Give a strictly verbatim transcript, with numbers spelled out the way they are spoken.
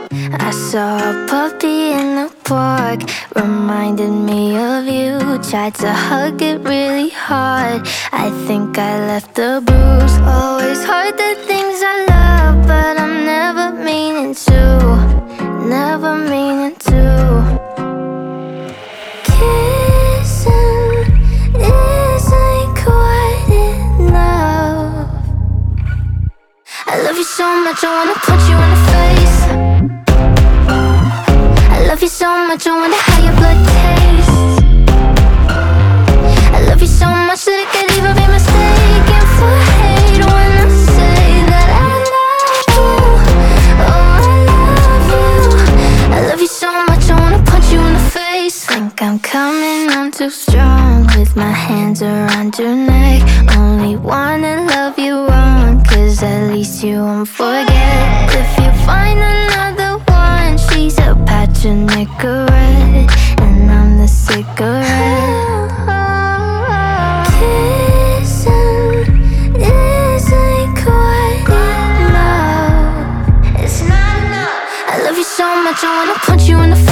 I saw a puppy in the park, reminded me of you. Tried to hug it really hard, I think I left a bruise. Always hard the things I love, but I'm never meaning to, never meaning to. Kissing isn't quite enough. I love you so much, I wanna punch you in the face. I love you so much, I wonder how your blood tastes. I love you so much that it could even be mistaken for hate when I say that I love you. Oh, I love you. I love you so much, I wanna punch you in the face. Think I'm coming on too strong with my hands around your neck. Only wanna love you wrong, cause at least you won't forget. If you find another one, she's a patch of Nicorette, and I'm the cigarette. Kissing isn't quite enough. It's not enough. I love you so much, I wanna punch you in the face.